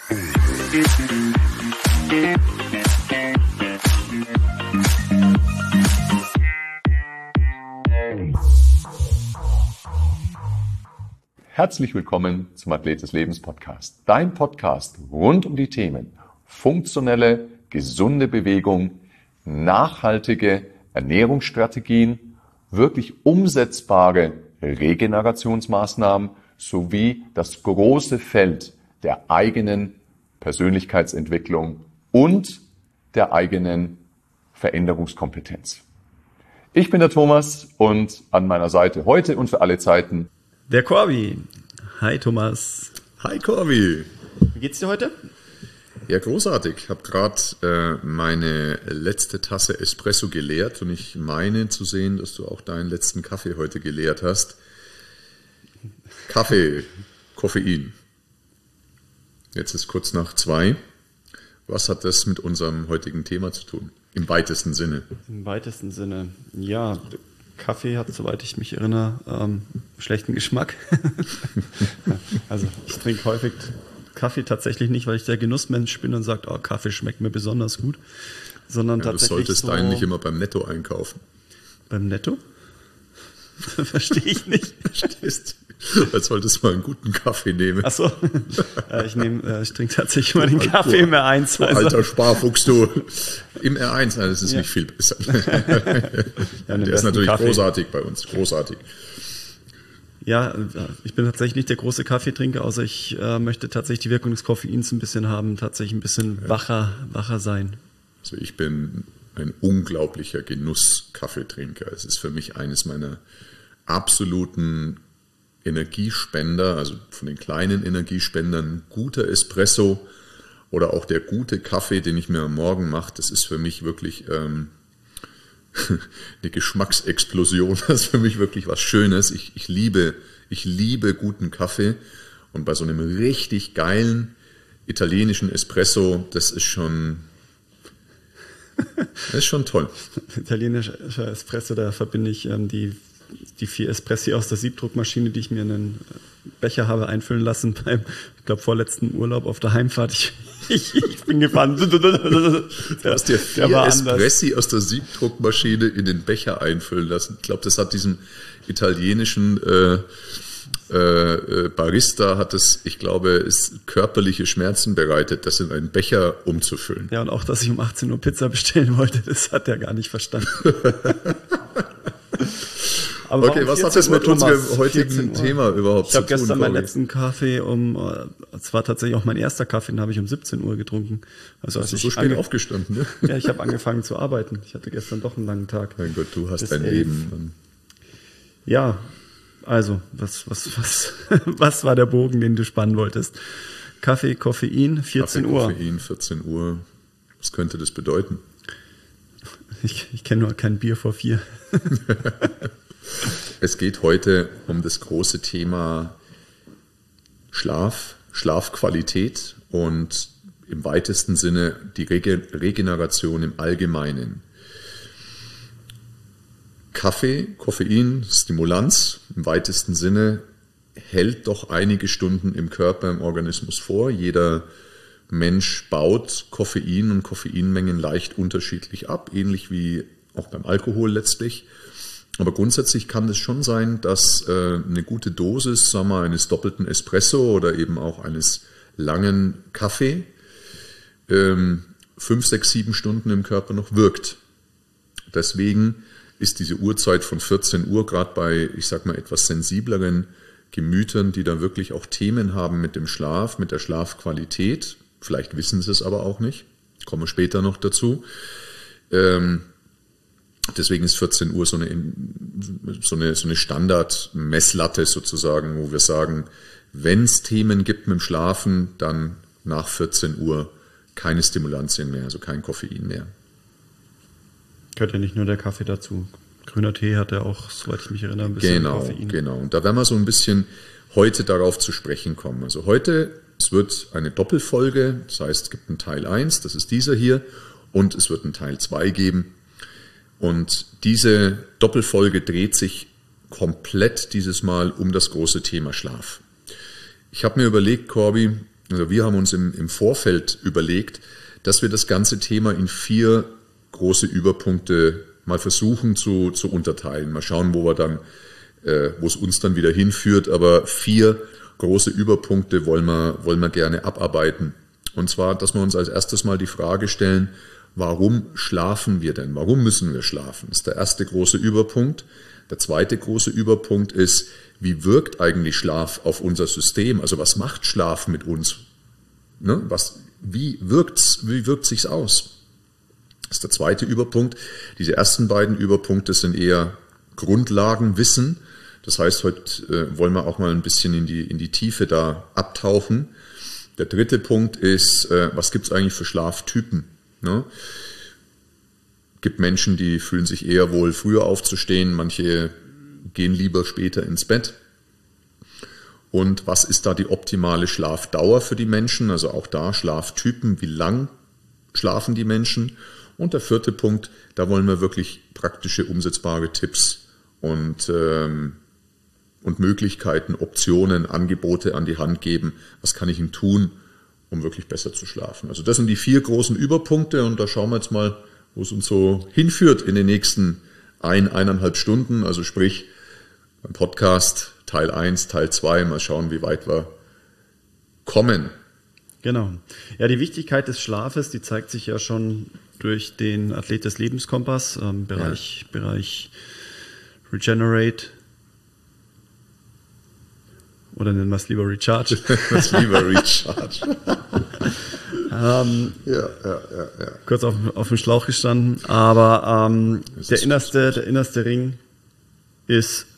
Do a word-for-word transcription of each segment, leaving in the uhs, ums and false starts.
Herzlich willkommen zum Athlet des Lebens Podcast. Dein Podcast rund um die Themen funktionelle, gesunde Bewegung, nachhaltige Ernährungsstrategien, wirklich umsetzbare Regenerationsmaßnahmen sowie das große Feld der eigenen Persönlichkeitsentwicklung und der eigenen Veränderungskompetenz. Ich bin der Thomas und an meiner Seite heute und für alle Zeiten der Corby. Hi Thomas. Hi Corby. Wie geht's dir heute? Ja, großartig. Ich habe gerade äh, meine letzte Tasse Espresso geleert und ich meine zu sehen, dass du auch deinen letzten Kaffee heute geleert hast. Kaffee, Koffein. Jetzt ist kurz nach zwei. Was hat das mit unserem heutigen Thema zu tun? Im weitesten Sinne. Im weitesten Sinne, ja. Kaffee hat, soweit ich mich erinnere, ähm, schlechten Geschmack. Also ich trinke häufig Kaffee tatsächlich nicht, weil ich der Genussmensch bin und sage, oh, Kaffee schmeckt mir besonders gut. Sondern ja, tatsächlich du solltest so einen nicht immer beim Netto einkaufen. Beim Netto? Verstehe ich nicht. Verstehst du? Als solltest du mal einen guten Kaffee nehmen. Ach so. Ich, nehm, ich trinke tatsächlich mal den Kaffee im R eins. Also. Alter Sparfuchs, du. Im R eins, nein, das ist ja. nicht viel besser. Ja, der ist natürlich Kaffee. großartig bei uns, großartig. Ja, ich bin tatsächlich nicht der große Kaffeetrinker, außer ich äh, möchte tatsächlich die Wirkung des Koffeins ein bisschen haben, tatsächlich ein bisschen ja. wacher, wacher sein. Also ich bin ein unglaublicher Genuss-Kaffeetrinker. Es ist für mich eines meiner absoluten Energiespender, also von den kleinen Energiespendern, guter Espresso oder auch der gute Kaffee, den ich mir am Morgen mache, das ist für mich wirklich ähm, eine Geschmacksexplosion. Das ist für mich wirklich was Schönes. Ich, ich liebe, ich liebe guten Kaffee und bei so einem richtig geilen italienischen Espresso, das ist schon, das ist schon toll. Italienischer Espresso, da verbinde ich ähm, die die vier Espressi aus der Siebdruckmaschine, die ich mir in einen Becher habe einfüllen lassen beim, ich glaube, vorletzten Urlaub auf der Heimfahrt. Ich, ich, ich bin gefahren. Du hast dir vier Espressi aus der Siebdruckmaschine in den Becher einfüllen lassen. Ich glaube, das hat diesem italienischen äh, äh, Barista, hat es, ich glaube, es körperliche Schmerzen bereitet, das in einen Becher umzufüllen. Ja, und auch, dass ich um achtzehn Uhr Pizza bestellen wollte, das hat er gar nicht verstanden. Aber okay, was hat das mit unserem heutigen Thema überhaupt zu tun? Ich habe gestern meinen letzten Kaffee um, es war tatsächlich auch mein erster Kaffee, den habe ich um siebzehn Uhr getrunken. Also als hast du ich so spät aufgestanden, ne? Ja, ich habe angefangen zu arbeiten. Ich hatte gestern doch einen langen Tag. Mein Gott, du hast dein Leben. Ja, also, was, was, was, was war der Bogen, den du spannen wolltest? Kaffee, Koffein, vierzehn Uhr. Koffein, vierzehn Uhr. Was könnte das bedeuten? Ich, ich kenne nur kein Bier vor vier. Es geht heute um das große Thema Schlaf, Schlafqualität und im weitesten Sinne die Regeneration im Allgemeinen. Kaffee, Koffein, Stimulanz im weitesten Sinne hält doch einige Stunden im Körper, im Organismus vor. Jeder Mensch baut Koffein und Koffeinmengen leicht unterschiedlich ab, ähnlich wie auch beim Alkohol letztlich. Aber grundsätzlich kann es schon sein, dass äh, eine gute Dosis, sagen wir, eines doppelten Espresso oder eben auch eines langen Kaffee ähm, fünf, sechs, sieben Stunden im Körper noch wirkt. Deswegen ist diese Uhrzeit von vierzehn Uhr gerade bei, ich sag mal, etwas sensibleren Gemütern, die da wirklich auch Themen haben mit dem Schlaf, mit der Schlafqualität. Vielleicht wissen sie es aber auch nicht. Kommen wir später noch dazu. Ähm, Deswegen ist vierzehn Uhr so eine, so eine, so eine Standard-Messlatte sozusagen, wo wir sagen, wenn es Themen gibt mit dem Schlafen, dann nach vierzehn Uhr keine Stimulantien mehr, also kein Koffein mehr. Gehört ja nicht nur der Kaffee dazu. Grüner Tee hat ja auch, soweit ich mich erinnere, ein bisschen genau, Koffein. Genau, und da werden wir so ein bisschen heute darauf zu sprechen kommen. Also heute, es wird eine Doppelfolge, das heißt, es gibt einen Teil eins, das ist dieser hier, und es wird einen Teil zwei geben. Und diese Doppelfolge dreht sich komplett dieses Mal um das große Thema Schlaf. Ich habe mir überlegt, Corby, Also wir haben uns im, im Vorfeld überlegt, dass wir das ganze Thema in vier große Überpunkte mal versuchen zu, zu unterteilen. Mal schauen, wo wir dann, äh, wo es uns dann wieder hinführt. Aber vier große Überpunkte wollen wir, wollen wir gerne abarbeiten. Und zwar, dass wir uns als erstes mal die Frage stellen, warum schlafen wir denn? Warum müssen wir schlafen? Das ist der erste große Überpunkt. Der zweite große Überpunkt ist, wie wirkt eigentlich Schlaf auf unser System? Also was macht Schlaf mit uns? Ne? Was, wie wirkt's, wie wirkt sich's aus? Das ist der zweite Überpunkt. Diese ersten beiden Überpunkte sind eher Grundlagenwissen. Das heißt, heute äh, wollen wir auch mal ein bisschen in die, in die Tiefe da abtauchen. Der dritte Punkt ist, äh, was gibt's eigentlich für Schlaftypen? Ne? Gibt Menschen, die fühlen sich eher wohl, früher aufzustehen. Manche gehen lieber später ins Bett. Und was ist da die optimale Schlafdauer für die Menschen? Also auch da Schlaftypen, wie lang schlafen die Menschen? Und der vierte Punkt, da wollen wir wirklich praktische, umsetzbare Tipps und, ähm, und Möglichkeiten, Optionen, Angebote an die Hand geben. Was kann ich ihm tun, um wirklich besser zu schlafen? Also das sind die vier großen Überpunkte und da schauen wir jetzt mal, wo es uns so hinführt in den nächsten ein, eineinhalb Stunden. Also sprich, beim Podcast Teil eins, Teil zwei, mal schauen, wie weit wir kommen. Genau. Ja, die Wichtigkeit des Schlafes, die zeigt sich ja schon durch den Athlet des Lebenskompass, ähm, Bereich, ja. Bereich Regenerate. Oder nennen wir es lieber Recharge. Das lieber Recharge. ähm, ja, ja, ja, ja. Kurz auf, auf dem Schlauch gestanden. Aber ähm, der, innerste, der innerste Ring ist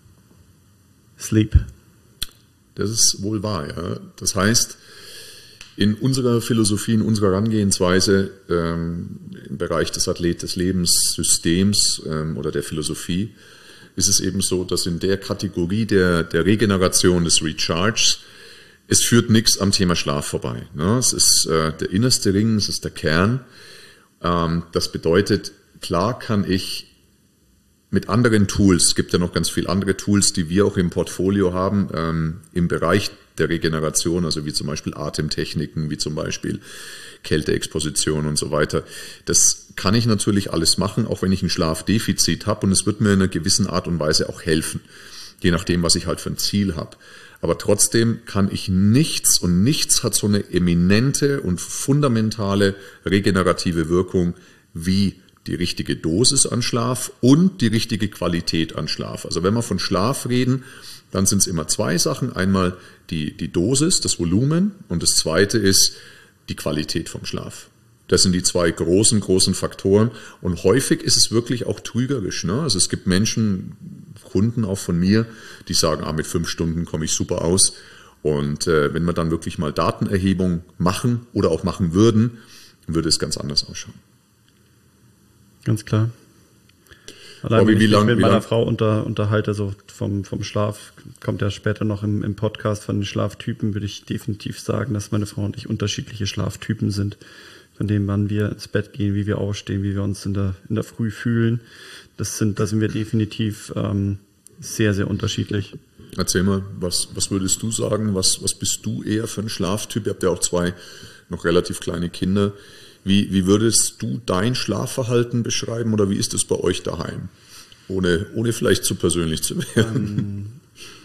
Sleep. Das ist wohl wahr, ja. Das heißt, in unserer Philosophie, in unserer Herangehensweise ähm, im Bereich des Athlet des Lebenssystems ähm, oder der Philosophie ist es eben so, dass in der Kategorie der, der Regeneration des Recharges, es führt nichts am Thema Schlaf vorbei. Ne? Es ist äh, der innerste Ring, es ist der Kern. Ähm, das bedeutet, klar kann ich mit anderen Tools, es gibt ja noch ganz viele andere Tools, die wir auch im Portfolio haben, ähm, im Bereich der Regeneration, also wie zum Beispiel Atemtechniken, wie zum Beispiel Kälteexposition und so weiter. Das kann ich natürlich alles machen, auch wenn ich ein Schlafdefizit habe und es wird mir in einer gewissen Art und Weise auch helfen, je nachdem, was ich halt für ein Ziel habe. Aber trotzdem kann ich nichts und nichts hat so eine eminente und fundamentale regenerative Wirkung wie die richtige Dosis an Schlaf und die richtige Qualität an Schlaf. Also wenn wir von Schlaf reden, dann sind es immer zwei Sachen. Einmal die, die Dosis, das Volumen und das zweite ist die Qualität vom Schlaf. Das sind die zwei großen, großen Faktoren und häufig ist es wirklich auch trügerisch. Ne? Also es gibt Menschen, Kunden auch von mir, die sagen, ah, mit fünf Stunden komme ich super aus. Und äh, wenn wir dann wirklich mal Datenerhebung machen oder auch machen würden, würde es ganz anders ausschauen. Ganz klar. Allein, wenn ich mich mit meiner Frau unter, unterhalte, so vom, vom Schlaf, kommt ja später noch im, im Podcast von den Schlaftypen, würde ich definitiv sagen, dass meine Frau und ich unterschiedliche Schlaftypen sind. Von dem, wann wir ins Bett gehen, wie wir aufstehen, wie wir uns in der, in der Früh fühlen. Das sind, da sind wir definitiv ähm, sehr, sehr unterschiedlich. Erzähl mal, was, was würdest du sagen? Was, was bist du eher für ein Schlaftyp? Ihr habt ja auch zwei noch relativ kleine Kinder. Wie, wie würdest du dein Schlafverhalten beschreiben oder wie ist es bei euch daheim? Ohne, ohne vielleicht zu persönlich zu werden.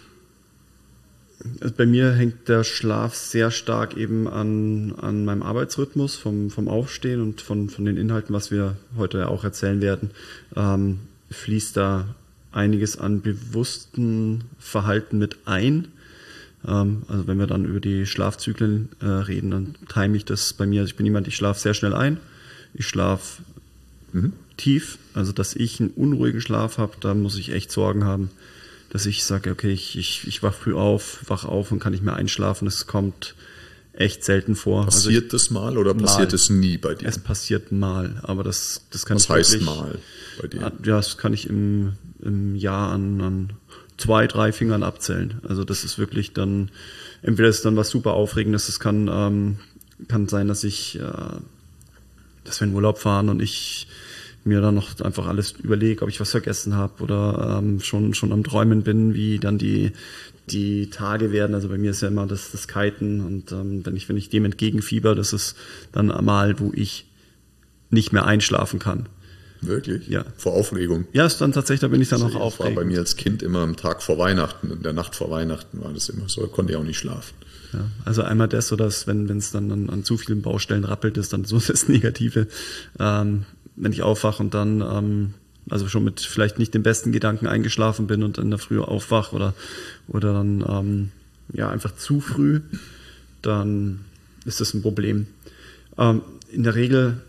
Also bei mir hängt der Schlaf sehr stark eben an, an meinem Arbeitsrhythmus, vom, vom Aufstehen und von, von den Inhalten, was wir heute auch erzählen werden. Ähm, fließt da einiges an bewussten Verhalten mit ein. Ähm, also wenn wir dann über die Schlafzyklen äh, reden, dann time ich das bei mir. Also ich bin jemand, ich schlafe sehr schnell ein. Ich schlafe mhm. tief. Also dass ich einen unruhigen Schlaf habe, da muss ich echt Sorgen haben, dass ich sage, okay, ich, ich, ich wach früh auf, wach auf und kann nicht mehr einschlafen. Das kommt echt selten vor. Passiert also ich, das mal oder mal. Passiert es nie bei dir? Es passiert mal, aber das, das kann Was ich heißt wirklich, mal bei dir? Ja, das kann ich im, im Jahr an, an zwei, drei Fingern abzählen. Also das ist wirklich dann, entweder ist dann was super Aufregendes, es kann, ähm, kann sein, dass ich, äh, dass wir in Urlaub fahren und ich mir dann noch einfach alles überlege, ob ich was vergessen habe oder ähm, schon schon am Träumen bin, wie dann die die Tage werden. Also bei mir ist ja immer das das Kiten und ähm, wenn ich wenn ich dem entgegenfieber, das ist dann mal, wo ich nicht mehr einschlafen kann. Wirklich? Ja. Vor Aufregung? Ja, ist dann tatsächlich, da bin ich dann also noch aufregend. Das war bei mir als Kind immer am Tag vor Weihnachten, in der Nacht vor Weihnachten war das immer so, da konnte ich auch nicht schlafen. Ja, also einmal das, so dass wenn es dann an, an zu vielen Baustellen rappelt, ist dann so das Negative. Ähm, wenn ich aufwache und dann ähm, also schon mit vielleicht nicht den besten Gedanken eingeschlafen bin und in der Früh aufwache oder, oder dann ähm, ja einfach zu früh, dann ist das ein Problem. Ähm, in der Regel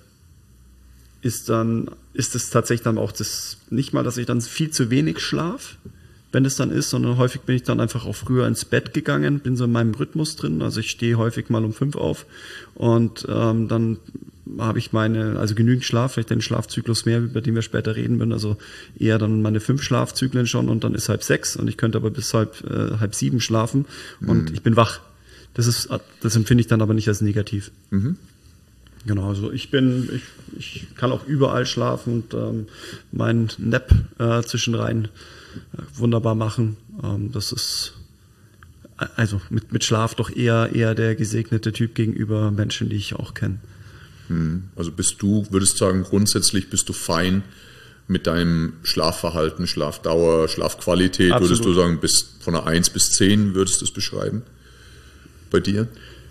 ist dann ist es tatsächlich dann auch das nicht mal, dass ich dann viel zu wenig schlafe, wenn es dann ist, sondern häufig bin ich dann einfach auch früher ins Bett gegangen, bin so in meinem Rhythmus drin, also ich stehe häufig mal um fünf auf und ähm, dann habe ich meine, also genügend Schlaf, vielleicht den Schlafzyklus mehr, über den wir später reden werden, also eher dann meine fünf Schlafzyklen schon und dann ist halb sechs und ich könnte aber bis halb, äh, halb sieben schlafen und mhm. ich bin wach. Das ist, das empfinde ich dann aber nicht als negativ. Mhm. Genau, also ich bin, ich, ich kann auch überall schlafen und ähm, meinen Nap äh, zwischenrein äh, wunderbar machen. Ähm, das ist also mit, mit Schlaf doch eher, eher der gesegnete Typ gegenüber Menschen, die ich auch kenne. Also bist du, würdest sagen, grundsätzlich bist du fein mit deinem Schlafverhalten, Schlafdauer, Schlafqualität? Absolut. Würdest du sagen, bis von einer eins bis zehn würdest du es beschreiben bei dir?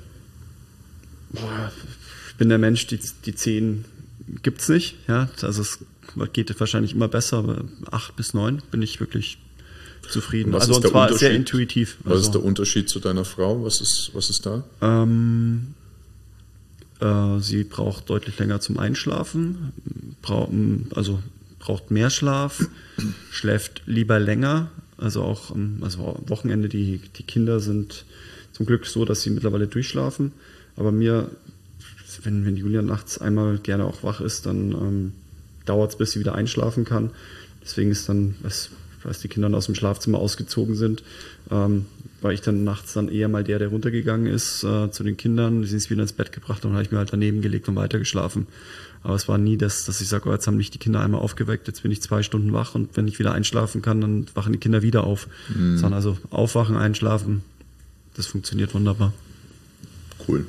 Boah, ich bin der Mensch, die, die zehn gibt es nicht. Ja? Also es geht wahrscheinlich immer besser, aber acht bis neun bin ich wirklich zufrieden. Was also ist und zwar sehr Unterschied? intuitiv. Was also, ist der Unterschied zu deiner Frau? Was ist, was ist da? Ähm, äh, sie braucht deutlich länger zum Einschlafen, braucht, also braucht mehr Schlaf, schläft lieber länger. Also auch also am Wochenende, die, die Kinder sind zum Glück so, dass sie mittlerweile durchschlafen. Aber mir, wenn, wenn Julia nachts einmal gerne auch wach ist, dann ähm, dauert es, bis sie wieder einschlafen kann. Deswegen ist dann, was, als die Kinder aus dem Schlafzimmer ausgezogen sind, ähm, war ich dann nachts dann eher mal der, der runtergegangen ist äh, zu den Kindern. Sie sind wieder ins Bett gebracht und dann habe ich mir halt daneben gelegt und weitergeschlafen. Aber es war nie das, dass ich sage, oh, jetzt haben mich die Kinder einmal aufgeweckt, jetzt bin ich zwei Stunden wach und wenn ich wieder einschlafen kann, dann wachen die Kinder wieder auf. Mhm. Sondern also aufwachen, einschlafen, das funktioniert wunderbar. Cool.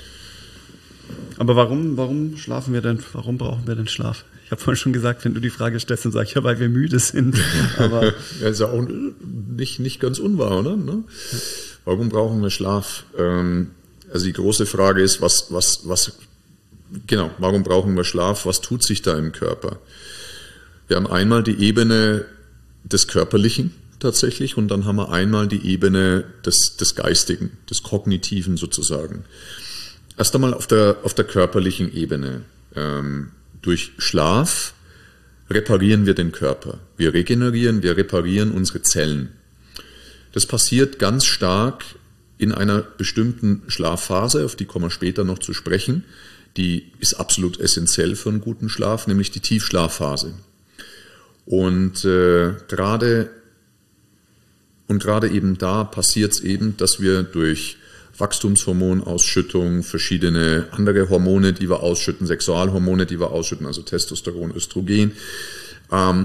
Aber warum, warum schlafen wir denn, warum brauchen wir denn Schlaf? Ich habe vorhin schon gesagt, wenn du die Frage stellst, dann sage ich ja, weil wir müde sind. Aber ja, ist ja auch nicht, nicht ganz unwahr, oder? Ne? Warum brauchen wir Schlaf? Ähm, also die große Frage ist, was, was, was, genau, warum brauchen wir Schlaf? Was tut sich da im Körper? Wir haben einmal die Ebene des Körperlichen tatsächlich und dann haben wir einmal die Ebene des, des Geistigen, des Kognitiven sozusagen. Erst einmal auf der, auf der körperlichen Ebene. Ähm, durch Schlaf reparieren wir den Körper. Wir regenerieren, wir reparieren unsere Zellen. Das passiert ganz stark in einer bestimmten Schlafphase, auf die kommen wir später noch zu sprechen. Die ist absolut essentiell für einen guten Schlaf, nämlich die Tiefschlafphase. Und äh, gerade und gerade eben da passiert es eben, dass wir durch Wachstumshormonausschüttung, verschiedene andere Hormone, die wir ausschütten, Sexualhormone, die wir ausschütten, also Testosteron, Östrogen. Ähm,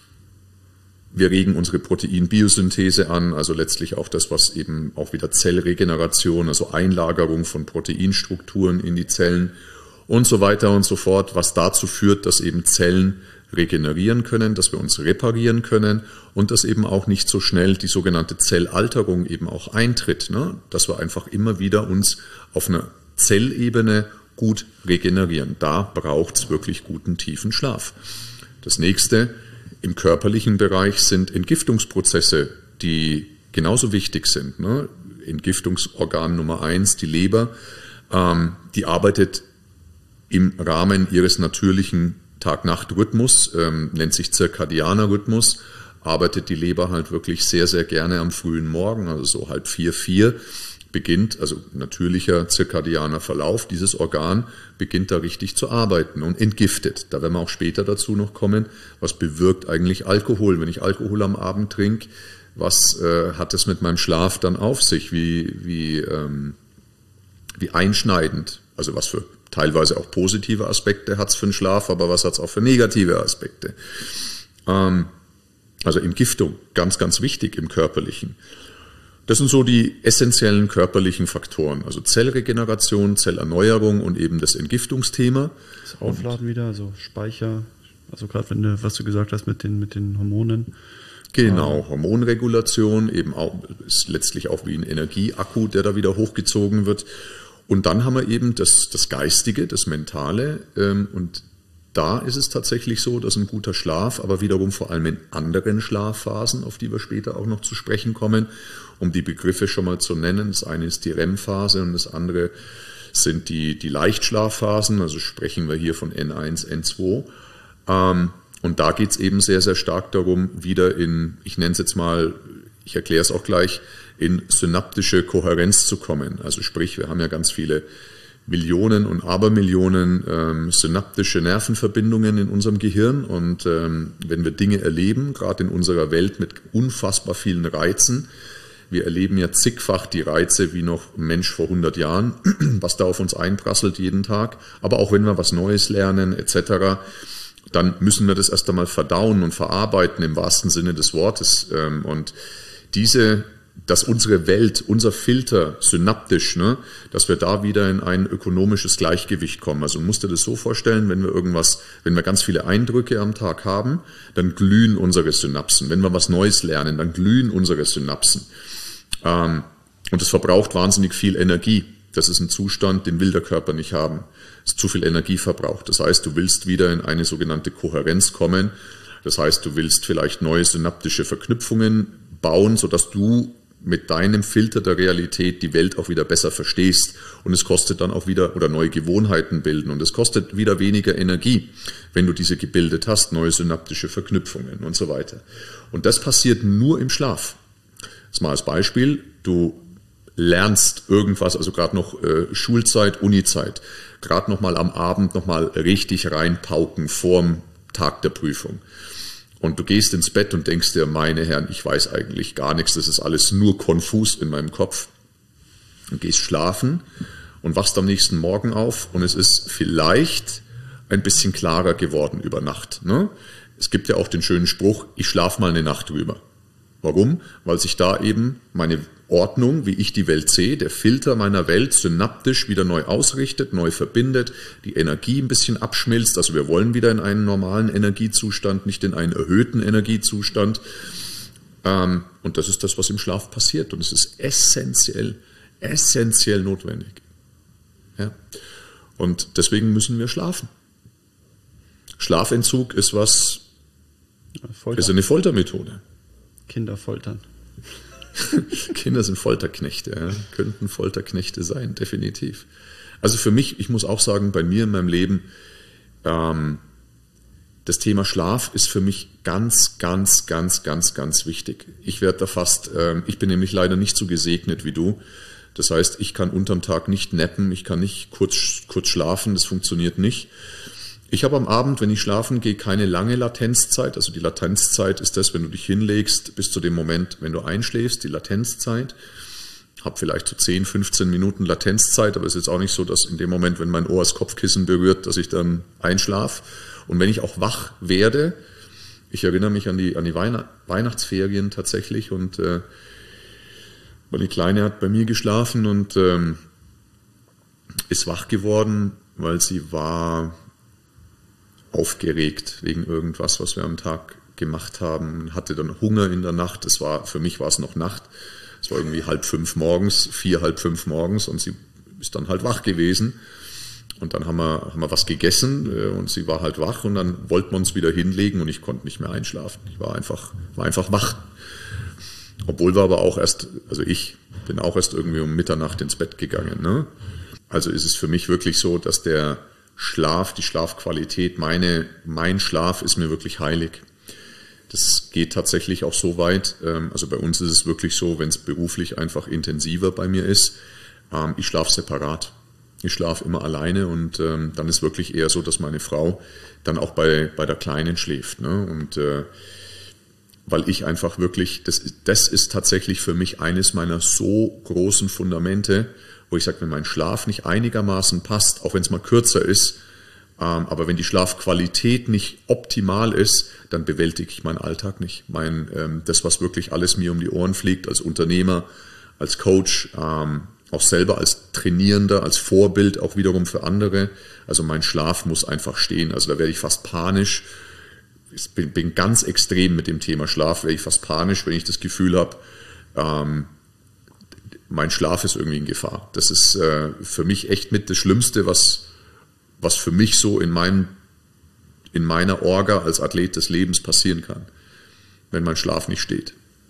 wir regen unsere Proteinbiosynthese an, also letztlich auch das, was eben auch wieder Zellregeneration, also Einlagerung von Proteinstrukturen in die Zellen und so weiter und so fort, was dazu führt, dass eben Zellen regenerieren können, dass wir uns reparieren können und dass eben auch nicht so schnell die sogenannte Zellalterung eben auch eintritt, ne? Dass wir einfach immer wieder uns auf einer Zellebene gut regenerieren. Da braucht es wirklich guten tiefen Schlaf. Das nächste im körperlichen Bereich sind Entgiftungsprozesse, die genauso wichtig sind, ne? Entgiftungsorgan Nummer eins, die Leber, ähm, die arbeitet im Rahmen ihres natürlichen Tag-Nacht-Rhythmus, ähm, nennt sich zirkadianer Rhythmus, arbeitet die Leber halt wirklich sehr, sehr gerne am frühen Morgen, also so halb vier, vier beginnt, also natürlicher zirkadianer Verlauf, dieses Organ beginnt da richtig zu arbeiten und entgiftet. Da werden wir auch später dazu noch kommen, was bewirkt eigentlich Alkohol. Wenn ich Alkohol am Abend trinke, was äh, hat es mit meinem Schlaf dann auf sich? Wie, wie, ähm, wie einschneidend, also was für teilweise auch positive Aspekte hat es für den Schlaf, aber was hat es auch für negative Aspekte? Ähm, also Entgiftung, ganz, ganz wichtig im Körperlichen. Das sind so die essentiellen körperlichen Faktoren, also Zellregeneration, Zellerneuerung und eben das Entgiftungsthema. Das Aufladen wieder, also Speicher, also gerade wenn du, was du gesagt hast mit den, mit den Hormonen. Genau, Hormonregulation, eben auch, ist letztlich auch wie ein Energieakku, der da wieder hochgezogen wird. Und dann haben wir eben das, das Geistige, das Mentale. Ähm, und da ist es tatsächlich so, dass ein guter Schlaf, aber wiederum vor allem in anderen Schlafphasen, auf die wir später auch noch zu sprechen kommen, um die Begriffe schon mal zu nennen. Das eine ist die R E M-Phase und das andere sind die, die Leichtschlafphasen, also sprechen wir hier von N eins, N zwei. Ähm, und da geht es eben sehr, sehr stark darum, wieder in, ich nenne es jetzt mal, ich erkläre es auch gleich, in synaptische Kohärenz zu kommen. Also sprich, wir haben ja ganz viele Millionen und Abermillionen ähm, synaptische Nervenverbindungen in unserem Gehirn. Und ähm, wenn wir Dinge erleben, gerade in unserer Welt mit unfassbar vielen Reizen, wir erleben ja zigfach die Reize wie noch ein Mensch vor hundert Jahren, was da auf uns einprasselt jeden Tag. Aber auch wenn wir was Neues lernen et cetera, dann müssen wir das erst einmal verdauen und verarbeiten im wahrsten Sinne des Wortes. Und diese, dass unsere Welt, unser Filter synaptisch, ne, dass wir da wieder in ein ökonomisches Gleichgewicht kommen. Also man muss dir das so vorstellen, wenn wir irgendwas, wenn wir ganz viele Eindrücke am Tag haben, dann glühen unsere Synapsen. Wenn wir was Neues lernen, dann glühen unsere Synapsen. Und das verbraucht wahnsinnig viel Energie. Das ist ein Zustand, den will der Körper nicht haben. Es ist zu viel Energieverbrauch. Das heißt, du willst wieder in eine sogenannte Kohärenz kommen. Das heißt, du willst vielleicht neue synaptische Verknüpfungen bauen, sodass du mit deinem Filter der Realität die Welt auch wieder besser verstehst. Und es kostet dann auch wieder, oder neue Gewohnheiten bilden. Und es kostet wieder weniger Energie, wenn du diese gebildet hast, neue synaptische Verknüpfungen und so weiter. Und das passiert nur im Schlaf. Das mal als Beispiel, du lernst irgendwas, also gerade noch äh, Schulzeit, Unizeit, gerade noch mal am Abend noch mal richtig reinpauken vorm Tag der Prüfung. Und du gehst ins Bett und denkst dir, meine Herren, ich weiß eigentlich gar nichts, das ist alles nur konfus in meinem Kopf. Du gehst schlafen und wachst am nächsten Morgen auf und es ist vielleicht ein bisschen klarer geworden über Nacht. Ne? Es gibt ja auch den schönen Spruch, ich schlafe mal eine Nacht drüber. Warum? Weil sich da eben meine Ordnung, wie ich die Welt sehe, der Filter meiner Welt synaptisch wieder neu ausrichtet, neu verbindet, die Energie ein bisschen abschmilzt. Also wir wollen wieder in einen normalen Energiezustand, nicht in einen erhöhten Energiezustand. Und das ist das, was im Schlaf passiert. Und es ist essentiell, essentiell notwendig. Ja. Und deswegen müssen wir schlafen. Schlafentzug ist was, Folter. ist eine Foltermethode. Kinder foltern. Kinder sind Folterknechte, ja. Könnten Folterknechte sein, definitiv. Also für mich, ich muss auch sagen, bei mir in meinem Leben, ähm, das Thema Schlaf ist für mich ganz, ganz, ganz, ganz, ganz wichtig. Ich werde da fast, ähm, ich bin nämlich leider nicht so gesegnet wie du. Das heißt, ich kann unterm Tag nicht nappen, ich kann nicht kurz, kurz schlafen, das funktioniert nicht. Ich habe am Abend, wenn ich schlafen gehe, keine lange Latenzzeit. Also die Latenzzeit ist das, wenn du dich hinlegst, bis zu dem Moment, wenn du einschläfst, die Latenzzeit. Habe vielleicht so zehn, fünfzehn Minuten Latenzzeit, aber es ist jetzt auch nicht so, dass in dem Moment, wenn mein Ohr das Kopfkissen berührt, dass ich dann einschlafe. Und wenn ich auch wach werde, ich erinnere mich an die, an die Weihn- Weihnachtsferien tatsächlich und äh, meine Kleine hat bei mir geschlafen und ähm, ist wach geworden, weil sie war aufgeregt wegen irgendwas, was wir am Tag gemacht haben, hatte dann Hunger in der Nacht. Das war, für mich war es noch Nacht. Es war irgendwie halb fünf morgens, vier, halb fünf morgens und sie ist dann halt wach gewesen. Und dann haben wir, haben wir was gegessen und sie war halt wach und dann wollten wir uns wieder hinlegen und ich konnte nicht mehr einschlafen. Ich war einfach, war einfach wach. Obwohl wir aber auch erst, also ich bin auch erst irgendwie um Mitternacht ins Bett gegangen. Ne? Also ist es für mich wirklich so, dass der Schlaf, die Schlafqualität, meine, mein Schlaf ist mir wirklich heilig. Das geht tatsächlich auch so weit, also bei uns ist es wirklich so, wenn es beruflich einfach intensiver bei mir ist, ich schlafe separat. Ich schlafe immer alleine und dann ist wirklich eher so, dass meine Frau dann auch bei, bei der Kleinen schläft. Ne? Und äh, weil ich einfach wirklich, das, das ist tatsächlich für mich eines meiner so großen Fundamente, wo ich sage, wenn mein Schlaf nicht einigermaßen passt, auch wenn es mal kürzer ist, ähm, aber wenn die Schlafqualität nicht optimal ist, dann bewältige ich meinen Alltag nicht. Mein, ähm, das, was wirklich alles mir um die Ohren fliegt, als Unternehmer, als Coach, ähm, auch selber als Trainierender, als Vorbild auch wiederum für andere. Also mein Schlaf muss einfach stehen. Also da werde ich fast panisch. Ich bin, bin ganz extrem mit dem Thema Schlaf, werde ich fast panisch, wenn ich das Gefühl habe, ähm, mein Schlaf ist irgendwie in Gefahr. Das ist äh, für mich echt mit das Schlimmste, was, was für mich so in, meinem, in meiner Orga als Athlet des Lebens passieren kann, wenn mein Schlaf nicht steht.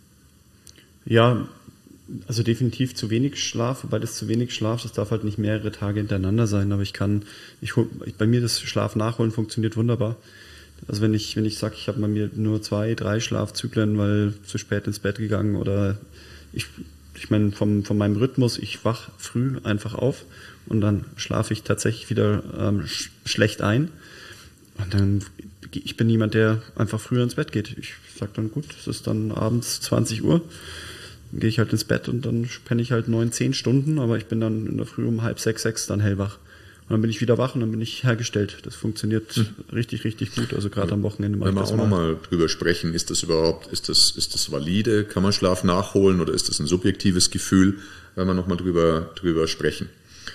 Ja, also definitiv zu wenig Schlaf, wobei das zu wenig Schlaf, das darf halt nicht mehrere Tage hintereinander sein, aber ich kann, ich, ich bei mir das Schlaf nachholen funktioniert wunderbar. Also wenn ich, wenn ich sage, ich habe bei mir nur zwei, drei Schlafzyklen, weil zu spät ins Bett gegangen oder ich, ich meine vom, von meinem Rhythmus, ich wach früh einfach auf und dann schlafe ich tatsächlich wieder ähm, sch- schlecht ein und dann, ich bin jemand, der einfach früher ins Bett geht. Ich sage dann, gut, es ist dann abends zwanzig Uhr. Dann gehe ich halt ins Bett und dann penne ich halt neun, zehn Stunden, aber ich bin dann in der Früh um halb sechs, sechs dann hellwach. Und dann bin ich wieder wach und dann bin ich hergestellt. Das funktioniert hm. richtig, richtig gut. Also gerade am Wochenende mache ich das das mal. Wenn wir auch nochmal drüber sprechen, ist das überhaupt, ist das, ist das valide? Kann man Schlaf nachholen oder ist das ein subjektives Gefühl? Wenn wir nochmal drüber, drüber sprechen.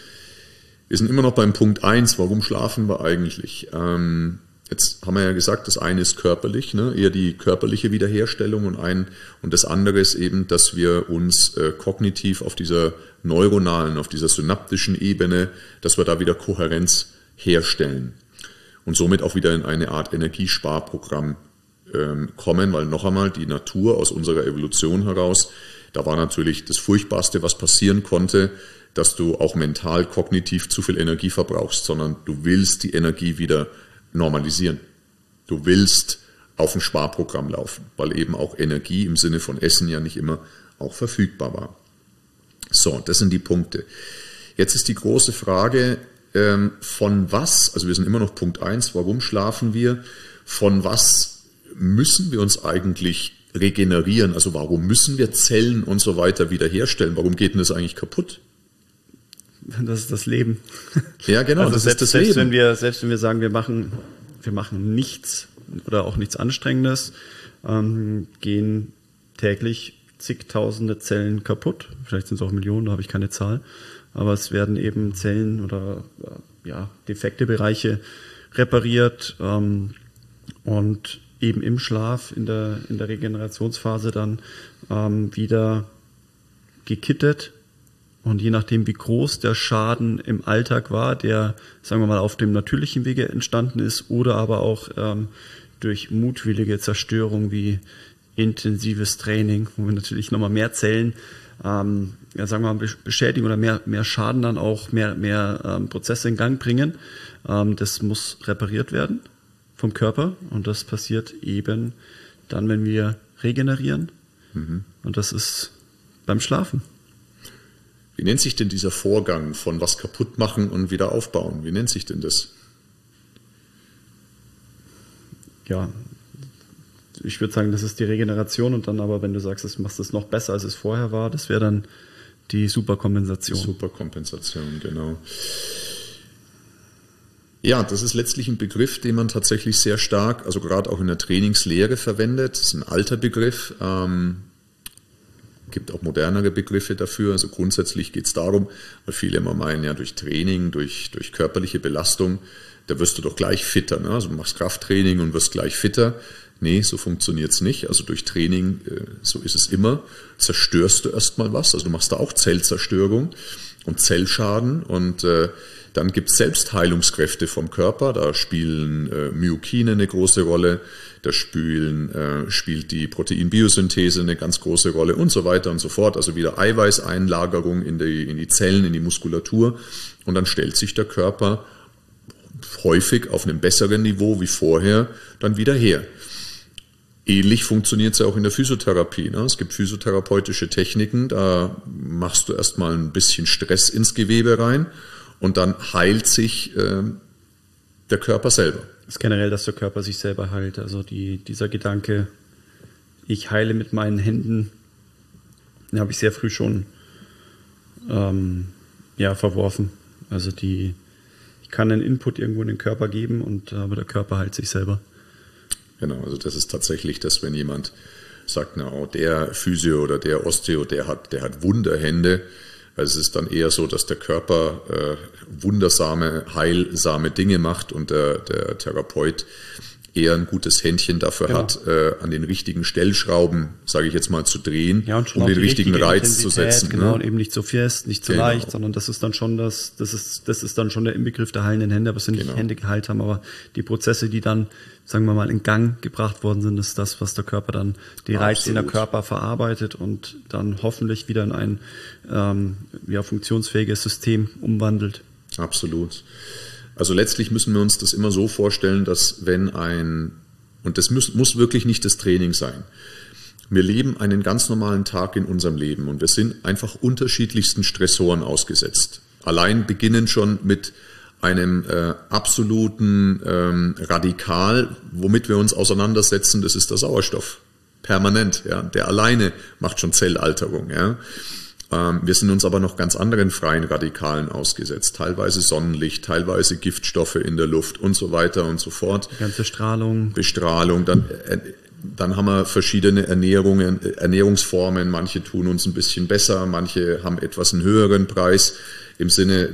Wir sind immer noch beim Punkt eins. Warum schlafen wir eigentlich? Ähm, Jetzt haben wir ja gesagt, das eine ist körperlich, ne? Eher die körperliche Wiederherstellung und ein und das andere ist eben, dass wir uns äh, kognitiv auf dieser neuronalen, auf dieser synaptischen Ebene, dass wir da wieder Kohärenz herstellen und somit auch wieder in eine Art Energiesparprogramm ähm, kommen, weil noch einmal die Natur aus unserer Evolution heraus, da war natürlich das Furchtbarste, was passieren konnte, dass du auch mental, kognitiv zu viel Energie verbrauchst, sondern du willst die Energie wieder normalisieren. Du willst auf ein Sparprogramm laufen, weil eben auch Energie im Sinne von Essen ja nicht immer auch verfügbar war. So, das sind die Punkte. Jetzt ist die große Frage, ähm, von was, also wir sind immer noch Punkt eins, warum schlafen wir? Von was müssen wir uns eigentlich regenerieren? Also warum müssen wir Zellen und so weiter wiederherstellen? Warum geht denn das eigentlich kaputt? Das ist das Leben. Ja, genau, also das selbst, ist das selbst Leben. Wenn wir, selbst wenn wir sagen, wir machen, wir machen nichts oder auch nichts Anstrengendes, ähm, gehen täglich zigtausende Zellen kaputt. Vielleicht sind es auch Millionen, da habe ich keine Zahl. Aber es werden eben Zellen oder ja, defekte Bereiche repariert ähm, und eben im Schlaf, in der, in der Regenerationsphase dann ähm, wieder gekittet. Und je nachdem, wie groß der Schaden im Alltag war, der, sagen wir mal, auf dem natürlichen Wege entstanden ist oder aber auch ähm, durch mutwillige Zerstörung wie intensives Training, wo wir natürlich nochmal mehr Zellen, ähm, ja, sagen wir mal, beschädigen oder mehr, mehr Schaden dann auch, mehr, mehr ähm, Prozesse in Gang bringen. Ähm, das muss repariert werden vom Körper und das passiert eben dann, wenn wir regenerieren. Mhm. Und das ist beim Schlafen. Wie nennt sich denn dieser Vorgang von was kaputt machen und wieder aufbauen? Wie nennt sich denn das? Ja, ich würde sagen, das ist die Regeneration und dann aber, wenn du sagst, du machst es noch besser, als es vorher war, das wäre dann die Superkompensation. Superkompensation, genau. Ja, das ist letztlich ein Begriff, den man tatsächlich sehr stark, also gerade auch in der Trainingslehre verwendet. Das ist ein alter Begriff. Ähm, gibt auch modernere Begriffe dafür. Also grundsätzlich geht es darum, weil viele immer meinen, ja durch Training, durch, durch körperliche Belastung, da wirst du doch gleich fitter. Ne? Also du machst Krafttraining und wirst gleich fitter. Nee, so funktioniert es nicht. Also durch Training, äh, so ist es immer, zerstörst du erstmal was. Also du machst da auch Zellzerstörung und Zellschaden und äh, dann gibt es Selbstheilungskräfte vom Körper, da spielen äh, Myokine eine große Rolle, da spielen, äh, spielt die Proteinbiosynthese eine ganz große Rolle und so weiter und so fort. Also wieder Eiweißeinlagerung in die, in die Zellen, in die Muskulatur und dann stellt sich der Körper häufig auf einem besseren Niveau wie vorher dann wieder her. Ähnlich funktioniert es ja auch in der Physiotherapie. Ne? Es gibt physiotherapeutische Techniken, da machst du erstmal ein bisschen Stress ins Gewebe rein und dann heilt sich äh, der Körper selber. Das ist generell, dass der Körper sich selber heilt. Also die, dieser Gedanke, ich heile mit meinen Händen, den habe ich sehr früh schon ähm, ja, verworfen. Also die, ich kann einen Input irgendwo in den Körper geben, und aber der Körper heilt sich selber. Genau, also das ist tatsächlich das, wenn jemand sagt, na, oh, der Physio oder der Osteo, der hat, der hat Wunderhände. Also es ist dann eher so, dass der Körper äh, wundersame, heilsame Dinge macht und der, der Therapeut eher ein gutes Händchen dafür genau. hat, äh, an den richtigen Stellschrauben, sage ich jetzt mal, zu drehen, ja, und um den richtigen Reiz zu setzen. Genau, ne? Und eben nicht so fest, nicht so genau. leicht, sondern das ist dann schon das, das ist, das ist dann schon der Inbegriff der heilenden Hände, aber es sind genau. nicht Hände geheilt haben, aber die Prozesse, die dann, sagen wir mal, in Gang gebracht worden sind, ist das, was der Körper dann, die Reize in der Körper verarbeitet und dann hoffentlich wieder in ein ähm, ja, funktionsfähiges System umwandelt. Absolut. Also letztlich müssen wir uns das immer so vorstellen, dass wenn ein, und das muss, muss wirklich nicht das Training sein, wir leben einen ganz normalen Tag in unserem Leben und wir sind einfach unterschiedlichsten Stressoren ausgesetzt. Allein beginnen schon mit einem äh, absoluten ähm, Radikal, womit wir uns auseinandersetzen, das ist der Sauerstoff. Permanent, ja. Der alleine macht schon Zellalterung, ja. Wir sind uns aber noch ganz anderen freien Radikalen ausgesetzt, teilweise Sonnenlicht, teilweise Giftstoffe in der Luft und so weiter und so fort. Die ganze Strahlung. Bestrahlung, dann, dann haben wir verschiedene Ernährungen, Ernährungsformen, manche tun uns ein bisschen besser, manche haben etwas einen höheren Preis im Sinne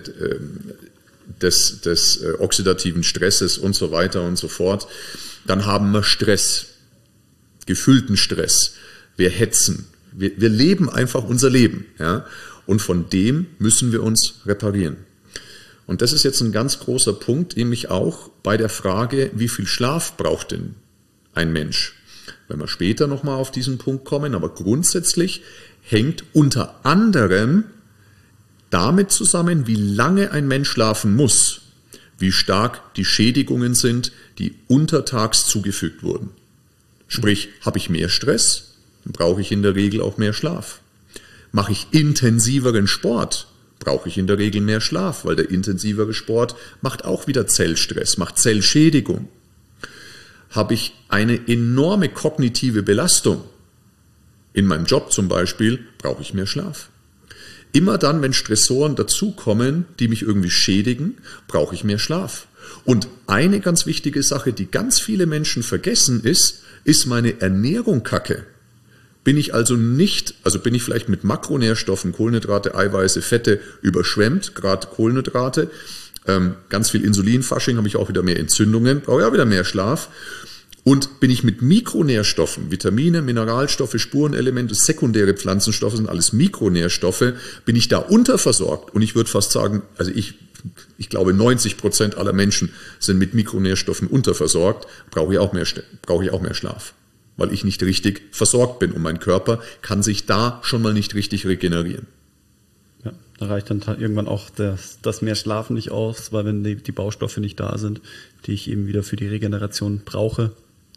des, des oxidativen Stresses und so weiter und so fort. Dann haben wir Stress, gefüllten Stress, wir hetzen. Wir, wir leben einfach unser Leben, ja, und von dem müssen wir uns reparieren. Und das ist jetzt ein ganz großer Punkt, nämlich auch bei der Frage, wie viel Schlaf braucht denn ein Mensch? Wenn wir später nochmal auf diesen Punkt kommen, aber grundsätzlich hängt unter anderem damit zusammen, wie lange ein Mensch schlafen muss, wie stark die Schädigungen sind, die untertags zugefügt wurden. Sprich, habe ich mehr Stress, dann brauche ich in der Regel auch mehr Schlaf. Mache ich intensiveren Sport, brauche ich in der Regel mehr Schlaf, weil der intensivere Sport macht auch wieder Zellstress, macht Zellschädigung. Habe ich eine enorme kognitive Belastung, in meinem Job zum Beispiel, brauche ich mehr Schlaf. Immer dann, wenn Stressoren dazukommen, die mich irgendwie schädigen, brauche ich mehr Schlaf. Und eine ganz wichtige Sache, die ganz viele Menschen vergessen, ist, ist meine Ernährung kacke. Bin ich also nicht, also bin ich vielleicht mit Makronährstoffen, Kohlenhydrate, Eiweiße, Fette überschwemmt, gerade Kohlenhydrate, ähm, ganz viel Insulinfasching, habe ich auch wieder mehr Entzündungen, brauche ich auch wieder mehr Schlaf. Und bin ich mit Mikronährstoffen, Vitamine, Mineralstoffe, Spurenelemente, sekundäre Pflanzenstoffe sind alles Mikronährstoffe, bin ich da unterversorgt. Und ich würde fast sagen, also ich, ich glaube neunzig Prozent aller Menschen sind mit Mikronährstoffen unterversorgt, brauche ich auch mehr, brauche ich auch mehr Schlaf. Weil ich nicht richtig versorgt bin und mein Körper kann sich da schon mal nicht richtig regenerieren. Ja, da reicht dann irgendwann auch das, das mehr Schlafen nicht aus, weil wenn die, die Baustoffe nicht da sind, die ich eben wieder für die Regeneration brauche,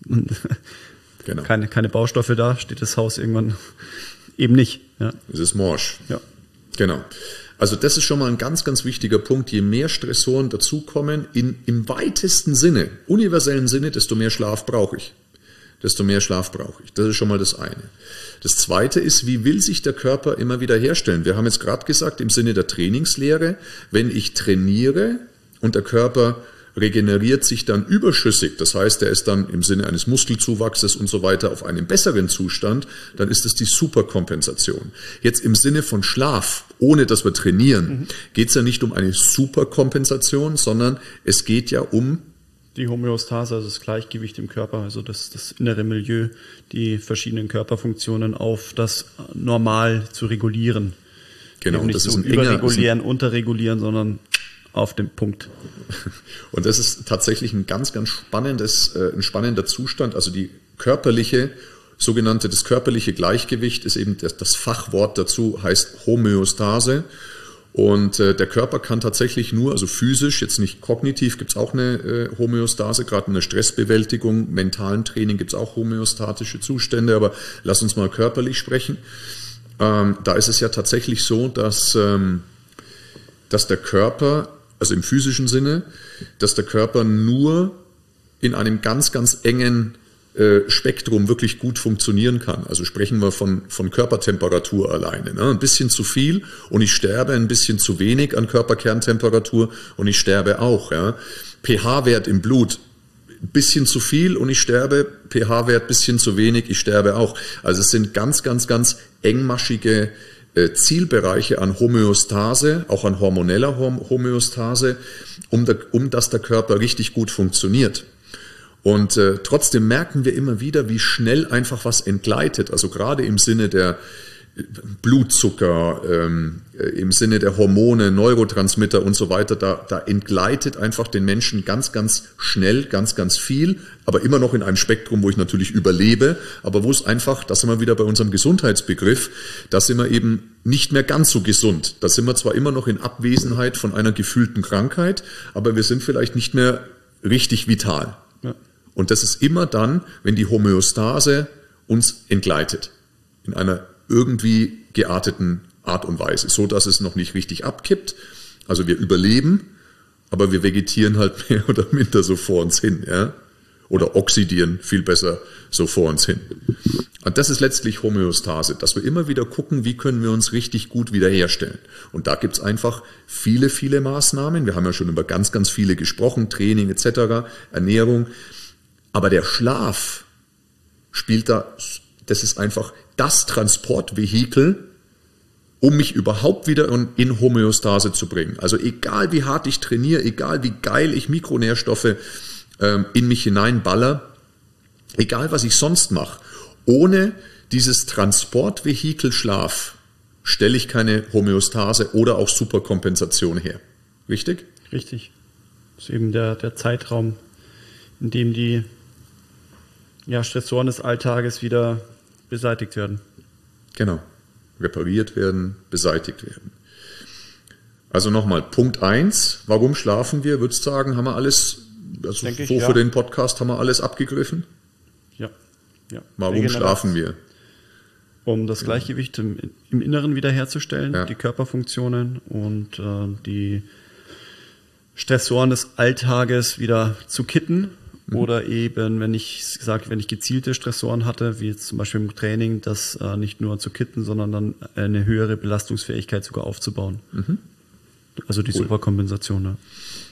genau. keine, keine Baustoffe da, steht das Haus irgendwann eben nicht. Ja. Es ist morsch. Ja. Genau. Also das ist schon mal ein ganz, ganz wichtiger Punkt. Je mehr Stressoren dazukommen, in, im weitesten Sinne, universellen Sinne, desto mehr Schlaf brauche ich. desto mehr Schlaf brauche ich. Das ist schon mal das eine. Das zweite ist, wie will sich der Körper immer wieder herstellen? Wir haben jetzt gerade gesagt, im Sinne der Trainingslehre, wenn ich trainiere und der Körper regeneriert sich dann überschüssig, das heißt, er ist dann im Sinne eines Muskelzuwachses und so weiter auf einem besseren Zustand, dann ist es die Superkompensation. Jetzt im Sinne von Schlaf, ohne dass wir trainieren, mhm. geht es ja nicht um eine Superkompensation, sondern es geht ja um die Homöostase, also das Gleichgewicht im Körper, also das, das innere Milieu, die verschiedenen Körperfunktionen auf das Normal zu regulieren. Genau, und nicht das so ist ein überregulieren, enger, unterregulieren, sondern auf dem Punkt. Und das ist tatsächlich ein ganz, ganz spannendes, äh, ein spannender Zustand. Also die körperliche, sogenannte, das körperliche Gleichgewicht ist eben das, das Fachwort dazu, heißt Homöostase. Und äh, der Körper kann tatsächlich nur, also physisch, jetzt nicht kognitiv, gibt es auch eine äh, Homöostase, gerade in der Stressbewältigung, mentalen Training gibt es auch homöostatische Zustände, aber lass uns mal körperlich sprechen. Ähm, da ist es ja tatsächlich so, dass, ähm, dass der Körper, also im physischen Sinne, dass der Körper nur in einem ganz, ganz engen Spektrum wirklich gut funktionieren kann. Also sprechen wir von, von Körpertemperatur alleine. Ne? Ein bisschen zu viel und ich sterbe, ein bisschen zu wenig an Körperkerntemperatur und ich sterbe auch. Ja? pH-Wert im Blut, ein bisschen zu viel und ich sterbe, pH-Wert ein bisschen zu wenig, ich sterbe auch. Also es sind ganz, ganz, ganz engmaschige äh, Zielbereiche an Homöostase, auch an hormoneller Homöostase, um, der, um dass der Körper richtig gut funktioniert. Und äh, trotzdem merken wir immer wieder, wie schnell einfach was entgleitet. Also gerade im Sinne der Blutzucker, ähm, im Sinne der Hormone, Neurotransmitter und so weiter, da, da entgleitet einfach den Menschen ganz, ganz schnell, ganz, ganz viel, aber immer noch in einem Spektrum, wo ich natürlich überlebe, aber wo es einfach, da sind wir wieder bei unserem Gesundheitsbegriff, da sind wir eben nicht mehr ganz so gesund. Da sind wir zwar immer noch in Abwesenheit von einer gefühlten Krankheit, aber wir sind vielleicht nicht mehr richtig vital. Ja. Und das ist immer dann, wenn die Homöostase uns entgleitet. In einer irgendwie gearteten Art und Weise. So, dass es noch nicht richtig abkippt. Also wir überleben, aber wir vegetieren halt mehr oder minder so vor uns hin. Ja? Oder oxidieren viel besser so vor uns hin. Und das ist letztlich Homöostase, dass wir immer wieder gucken, wie können wir uns richtig gut wiederherstellen. Und da gibt's einfach viele, viele Maßnahmen. Wir haben ja schon über ganz, ganz viele gesprochen, Training et cetera, Ernährung. Aber der Schlaf spielt da, das ist einfach das Transportvehikel, um mich überhaupt wieder in Homöostase zu bringen. Also egal wie hart ich trainiere, egal wie geil ich Mikronährstoffe ähm, in mich hineinballer, egal was ich sonst mache, ohne dieses Transportvehikel Schlaf stelle ich keine Homöostase oder auch Superkompensation her. Richtig? Richtig. Das ist eben der, der Zeitraum, in dem die ja, Stressoren des Alltages wieder beseitigt werden. Genau. Repariert werden, beseitigt werden. Also nochmal, Punkt eins, warum schlafen wir? Würdest du sagen, haben wir alles, also Denke so ich, für ja. den Podcast haben wir alles abgegriffen? Ja. ja. Warum schlafen wir? Um das Gleichgewicht im, im Inneren wiederherzustellen, ja. die Körperfunktionen und äh, die Stressoren des Alltages wieder zu kitten. Oder eben, wenn ich sage, wenn ich gezielte Stressoren hatte, wie jetzt zum Beispiel im Training, das äh, nicht nur zu kitten, sondern dann eine höhere Belastungsfähigkeit sogar aufzubauen. Mhm. Also die cool. Superkompensation. Ne?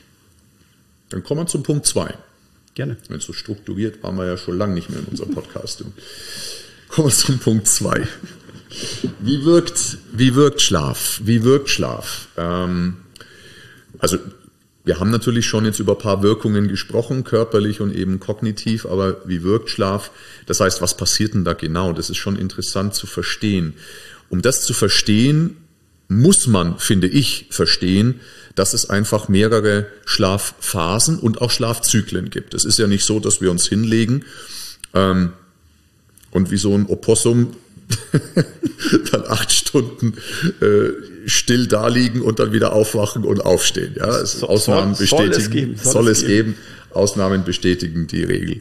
Dann kommen wir zum Punkt zwei. Gerne. Wenn es so strukturiert, waren wir ja schon lange nicht mehr in unserem Podcast. Kommen wir zum Punkt zwei. Wie wirkt, wie wirkt Schlaf? Wie wirkt Schlaf? Ähm, also wir haben natürlich schon jetzt über ein paar Wirkungen gesprochen, körperlich und eben kognitiv, aber wie wirkt Schlaf? Das heißt, was passiert denn da genau? Das ist schon interessant zu verstehen. Um das zu verstehen, muss man, finde ich, verstehen, dass es einfach mehrere Schlafphasen und auch Schlafzyklen gibt. Es ist ja nicht so, dass wir uns hinlegen ähm, und wie so ein Opossum dann acht Stunden äh, still da liegen und dann wieder aufwachen und aufstehen. Ja, es so, Ausnahmen soll, bestätigen, soll es, geben, soll soll es, es geben. geben. Ausnahmen bestätigen die Regel.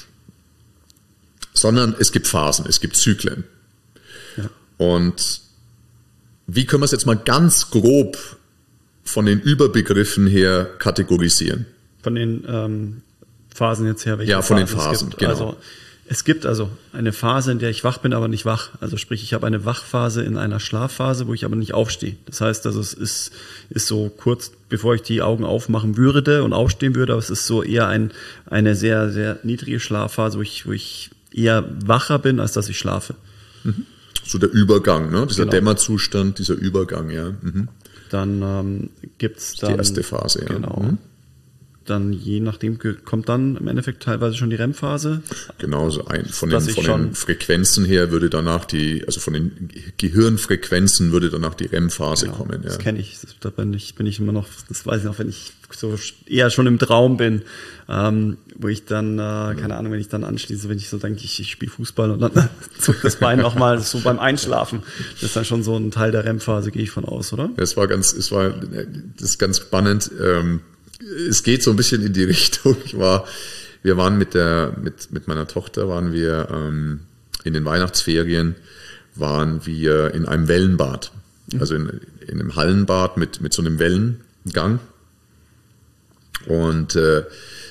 Sondern es gibt Phasen, es gibt Zyklen. Ja. Und wie können wir es jetzt mal ganz grob von den Überbegriffen her kategorisieren? Von den ähm, Phasen jetzt her? Welche ja, von Phasen den Phasen, genau. Also, Es gibt also eine Phase, in der ich wach bin, aber nicht wach. Also sprich, ich habe eine Wachphase in einer Schlafphase, wo ich aber nicht aufstehe. Das heißt, also es ist, ist so kurz, bevor ich die Augen aufmachen würde und aufstehen würde, aber es ist so eher ein, eine sehr, sehr niedrige Schlafphase, wo ich, wo ich eher wacher bin, als dass ich schlafe. Mhm. So der Übergang, ne? Dieser genau. Dämmerzustand, dieser Übergang, ja. Mhm. Dann ähm, gibt's dann... Die erste Phase, ja. Genau. Mhm. Dann je nachdem kommt dann im Endeffekt teilweise schon die R E M-Phase. Genau, so ein, von, den, von den Frequenzen her würde danach die, also von den Gehirnfrequenzen würde danach die R E M-Phase genau, kommen. Ja. Das kenne ich. Da bin ich, bin ich immer noch, das weiß ich noch, wenn ich so eher schon im Traum bin, ähm, wo ich dann, äh, keine Ahnung, wenn ich dann anschließe, wenn ich so denke, ich, ich spiele Fußball und dann zuckt das Bein nochmal so beim Einschlafen. Das ist dann schon so ein Teil der R E M-Phase, gehe ich von aus, oder? Das war ganz, es war, das ist ganz spannend. Ähm, Es geht so ein bisschen in die Richtung. Ich war, wir waren mit der, mit, mit meiner Tochter waren wir ähm, in den Weihnachtsferien waren wir in einem Wellenbad, also in, in einem Hallenbad mit mit so einem Wellengang. Und äh,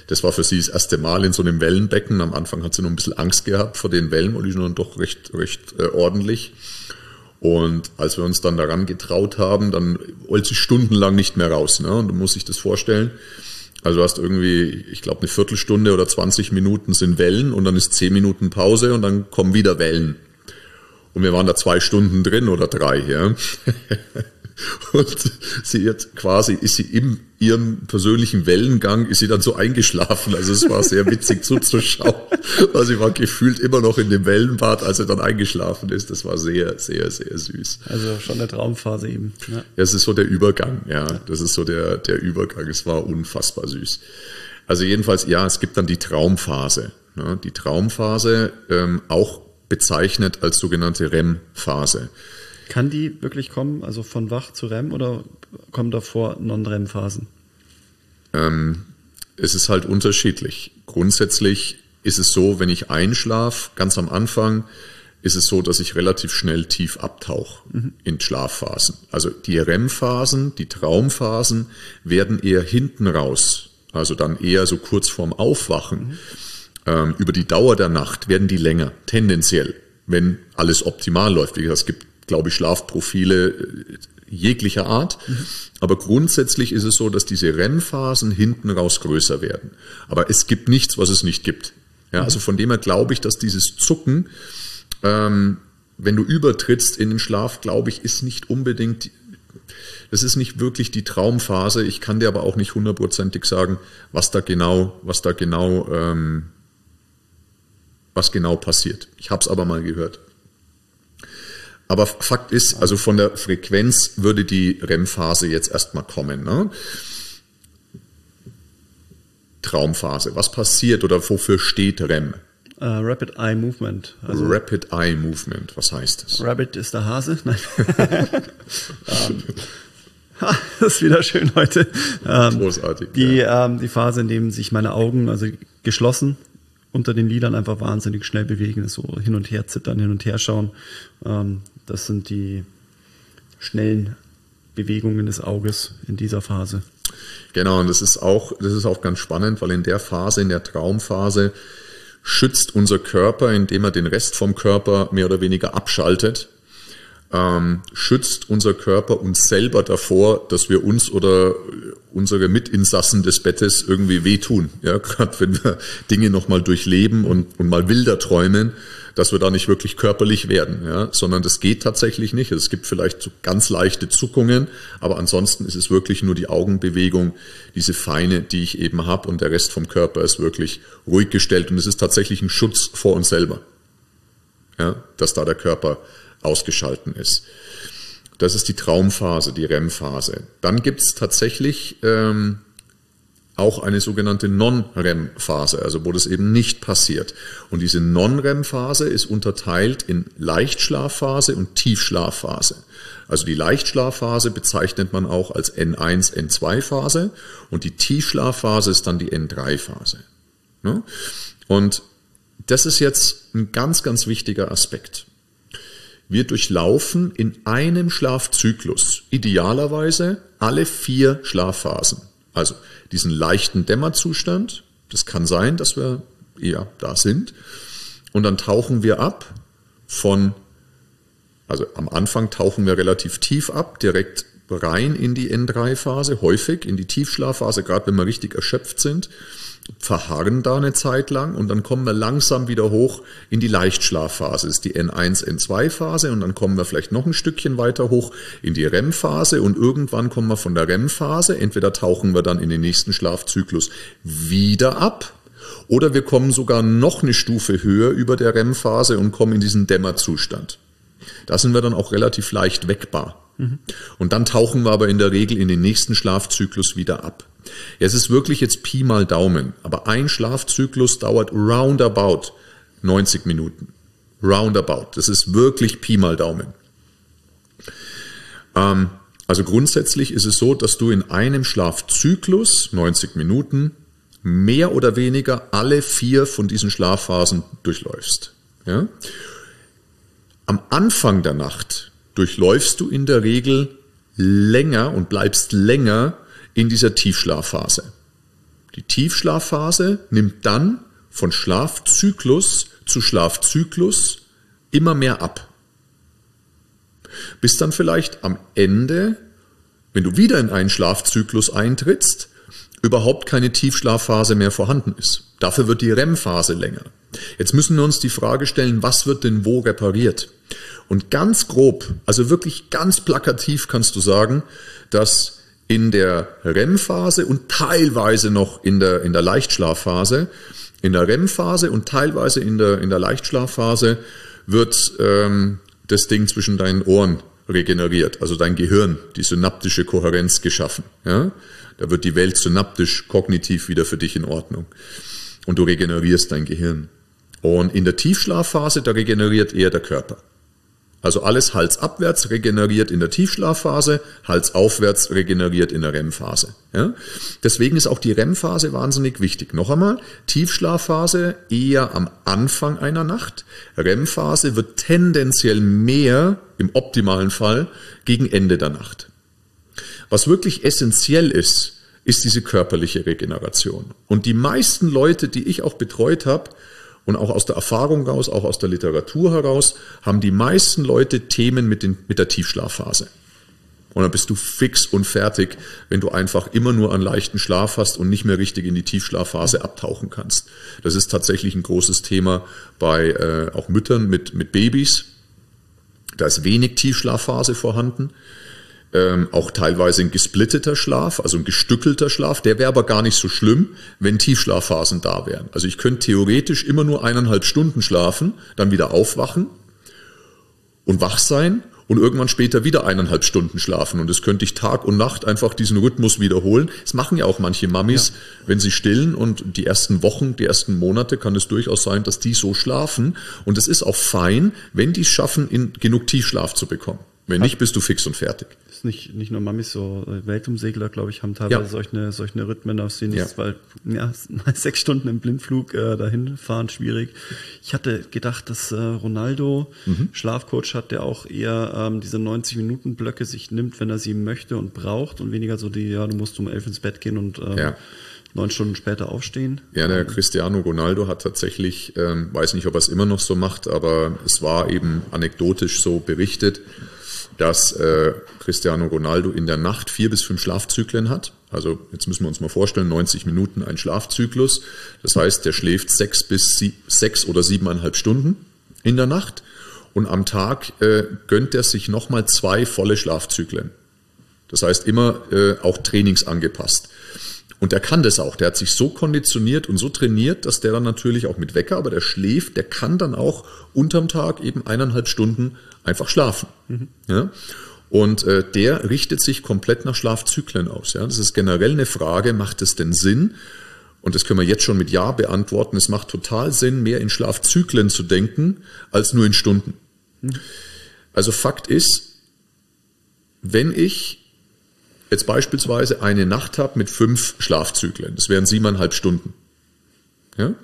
Das war für sie das erste Mal in so einem Wellenbecken. Am Anfang hat sie noch ein bisschen Angst gehabt vor den Wellen, weil die sind dann doch recht, recht äh, ordentlich. Und als wir uns dann daran getraut haben, dann wollte sie stundenlang nicht mehr raus. Ne? Und du musst dich das vorstellen. Also du hast irgendwie, ich glaube, eine Viertelstunde oder zwanzig Minuten sind Wellen und dann ist zehn Minuten Pause und dann kommen wieder Wellen. Und wir waren da zwei Stunden drin oder drei. Ja? Und sie hat quasi, ist sie in ihrem persönlichen Wellengang, ist sie dann so eingeschlafen. Also es war sehr witzig zuzuschauen. Also sie war gefühlt immer noch in dem Wellenbad, als sie dann eingeschlafen ist. Das war sehr, sehr, sehr süß. Also schon eine Traumphase eben. Ja, ja, es ist so der Übergang, ja. Das ist so der, der Übergang. Es war unfassbar süß. Also jedenfalls, ja, es gibt dann die Traumphase. Ne? Die Traumphase, ähm, auch bezeichnet als sogenannte R E M-Phase. Kann die wirklich kommen, also von wach zu R E M, oder kommen davor Non-R E M-Phasen? Ähm, es ist halt unterschiedlich. Grundsätzlich ist es so, wenn ich einschlafe, ganz am Anfang, ist es so, dass ich relativ schnell tief abtauche mhm. in Schlafphasen. Also die R E M-Phasen, die Traumphasen werden eher hinten raus, also dann eher so kurz vorm Aufwachen. Mhm. Ähm, über die Dauer der Nacht werden die länger, tendenziell, wenn alles optimal läuft. Wie gesagt, es gibt, glaube ich, Schlafprofile jeglicher Art. Mhm. Aber grundsätzlich ist es so, dass diese R E M-Phasen hinten raus größer werden. Aber es gibt nichts, was es nicht gibt. Ja, mhm. Also von dem her glaube ich, dass dieses Zucken, ähm, wenn du übertrittst in den Schlaf, glaube ich, ist nicht unbedingt, das ist nicht wirklich die Traumphase. Ich kann dir aber auch nicht hundertprozentig sagen, was da genau, was da genau, ähm, was genau passiert. Ich habe es aber mal gehört. Aber Fakt ist, also von der Frequenz würde die R E M-Phase jetzt erstmal kommen. Ne? Traumphase. Was passiert oder wofür steht R E M? Uh, Rapid Eye Movement. Also Rapid Eye Movement. Was heißt das? Rabbit ist der Hase. Nein. um, ha, das ist wieder schön heute. Um, Großartig. Die, ja. um, die Phase, in der sich meine Augen, also geschlossen, unter den Lidern einfach wahnsinnig schnell bewegen, so hin und her zittern, hin und her schauen. Das sind die schnellen Bewegungen des Auges in dieser Phase. Genau, und das ist auch, das ist auch ganz spannend, weil in der Phase, in der Traumphase, schützt unser Körper, indem er den Rest vom Körper mehr oder weniger abschaltet, ähm, schützt unser Körper uns selber davor, dass wir uns oder unsere Mitinsassen des Bettes irgendwie wehtun. Ja, gerade wenn wir Dinge nochmal durchleben und, und mal wilder träumen, dass wir da nicht wirklich körperlich werden, ja, sondern das geht tatsächlich nicht. Es gibt vielleicht so ganz leichte Zuckungen, aber ansonsten ist es wirklich nur die Augenbewegung, diese feine, die ich eben habe, und der Rest vom Körper ist wirklich ruhig gestellt, und es ist tatsächlich ein Schutz vor uns selber, ja, dass da der Körper ausgeschalten ist. Das ist die Traumphase, die R E M-Phase. Dann gibt es tatsächlich ähm, auch eine sogenannte Non-R E M-Phase, also wo das eben nicht passiert. Und diese Non-R E M-Phase ist unterteilt in Leichtschlafphase und Tiefschlafphase. Also die Leichtschlafphase bezeichnet man auch als N eins, N zwei Phase, und die Tiefschlafphase ist dann die N drei Phase. Ja? Und das ist jetzt ein ganz, ganz wichtiger Aspekt. Wir durchlaufen in einem Schlafzyklus idealerweise alle vier Schlafphasen. Also diesen leichten Dämmerzustand, das kann sein, dass wir eher da sind. Und dann tauchen wir ab von, also am Anfang tauchen wir relativ tief ab, direkt rein in die N drei Phase, häufig in die Tiefschlafphase, gerade wenn wir richtig erschöpft sind, verharren da eine Zeit lang, und dann kommen wir langsam wieder hoch in die Leichtschlafphase. Das ist die N eins, N zwei Phase, und dann kommen wir vielleicht noch ein Stückchen weiter hoch in die R E M-Phase, und irgendwann kommen wir von der R E M-Phase, entweder tauchen wir dann in den nächsten Schlafzyklus wieder ab, oder wir kommen sogar noch eine Stufe höher über der R E M-Phase und kommen in diesen Dämmerzustand. Da sind wir dann auch relativ leicht weckbar. Mhm. Und dann tauchen wir aber in der Regel in den nächsten Schlafzyklus wieder ab. Ja, es ist wirklich jetzt Pi mal Daumen, aber ein Schlafzyklus dauert roundabout neunzig Minuten. Roundabout. Das ist wirklich Pi mal Daumen. Ähm, also grundsätzlich ist es so, dass du in einem Schlafzyklus, neunzig Minuten, mehr oder weniger alle vier von diesen Schlafphasen durchläufst. Ja? Am Anfang der Nacht durchläufst du in der Regel länger und bleibst länger in dieser Tiefschlafphase. Die Tiefschlafphase nimmt dann von Schlafzyklus zu Schlafzyklus immer mehr ab. Bis dann vielleicht am Ende, wenn du wieder in einen Schlafzyklus eintrittst, überhaupt keine Tiefschlafphase mehr vorhanden ist. Dafür wird die R E M-Phase länger. Jetzt müssen wir uns die Frage stellen, was wird denn wo repariert? Und ganz grob, also wirklich ganz plakativ kannst du sagen, dass in der R E M-Phase und teilweise noch in der, in der Leichtschlafphase, in der R E M-Phase und teilweise in der, in der Leichtschlafphase wird ähm, das Ding zwischen deinen Ohren regeneriert, also dein Gehirn, die synaptische Kohärenz geschaffen. Ja? Da wird die Welt synaptisch, kognitiv wieder für dich in Ordnung. Und du regenerierst dein Gehirn. Und in der Tiefschlafphase, da regeneriert eher der Körper. Also alles halsabwärts regeneriert in der Tiefschlafphase, halsaufwärts regeneriert in der R E M-Phase. Ja? Deswegen ist auch die R E M-Phase wahnsinnig wichtig. Noch einmal, Tiefschlafphase eher am Anfang einer Nacht. R E M-Phase wird tendenziell mehr, im optimalen Fall, gegen Ende der Nacht. Was wirklich essentiell ist, ist diese körperliche Regeneration. Und die meisten Leute, die ich auch betreut habe, und auch aus der Erfahrung heraus, auch aus der Literatur heraus, haben die meisten Leute Themen mit, den, mit der Tiefschlafphase. Und dann bist du fix und fertig, wenn du einfach immer nur einen leichten Schlaf hast und nicht mehr richtig in die Tiefschlafphase abtauchen kannst. Das ist tatsächlich ein großes Thema bei äh, auch Müttern mit, mit Babys. Da ist wenig Tiefschlafphase vorhanden. Ähm, auch teilweise ein gesplitteter Schlaf, also ein gestückelter Schlaf, der wäre aber gar nicht so schlimm, wenn Tiefschlafphasen da wären. Also ich könnte theoretisch immer nur eineinhalb Stunden schlafen, dann wieder aufwachen und wach sein und irgendwann später wieder eineinhalb Stunden schlafen. Und das könnte ich Tag und Nacht einfach diesen Rhythmus wiederholen. Das machen ja auch manche Mamis, ja. Wenn sie stillen, und die ersten Wochen, die ersten Monate kann es durchaus sein, dass die so schlafen. Und es ist auch fein, wenn die es schaffen, in genug Tiefschlaf zu bekommen. Wenn nicht, bist du fix und fertig. Ist nicht, nicht nur Mamis, so Weltumsegler, glaube ich, haben teilweise ja. solche, solche Rhythmen, aus denen ja. ist, weil ja, sechs Stunden im Blindflug äh, dahin fahren, schwierig. Ich hatte gedacht, dass äh, Ronaldo mhm. Schlafcoach hat, der auch eher ähm, diese neunzig-Minuten-Blöcke sich nimmt, wenn er sie möchte und braucht, und weniger so die, ja, du musst um elf ins Bett gehen und ähm, ja. neun Stunden später aufstehen. Ja, der Cristiano Ronaldo hat tatsächlich, ähm, weiß nicht, ob er es immer noch so macht, aber es war eben anekdotisch so berichtet, dass äh, Cristiano Ronaldo in der Nacht vier bis fünf Schlafzyklen hat. Also jetzt müssen wir uns mal vorstellen, neunzig Minuten ein Schlafzyklus. Das heißt, der schläft sechs bis sie, sechs oder siebeneinhalb Stunden in der Nacht, und am Tag äh, gönnt er sich nochmal zwei volle Schlafzyklen. Das heißt, immer äh, auch trainingsangepasst. Und der kann das auch. Der hat sich so konditioniert und so trainiert, dass der dann natürlich auch mit Wecker, aber der schläft, der kann dann auch unterm Tag eben eineinhalb Stunden einfach schlafen. Mhm. Ja? Und äh, der richtet sich komplett nach Schlafzyklen aus. Ja? Das ist generell eine Frage, macht es denn Sinn? Und das können wir jetzt schon mit Ja beantworten. Es macht total Sinn, mehr in Schlafzyklen zu denken, als nur in Stunden. Mhm. Also Fakt ist, wenn ich jetzt beispielsweise eine Nacht habe mit fünf Schlafzyklen, das wären siebeneinhalb Stunden. Ja?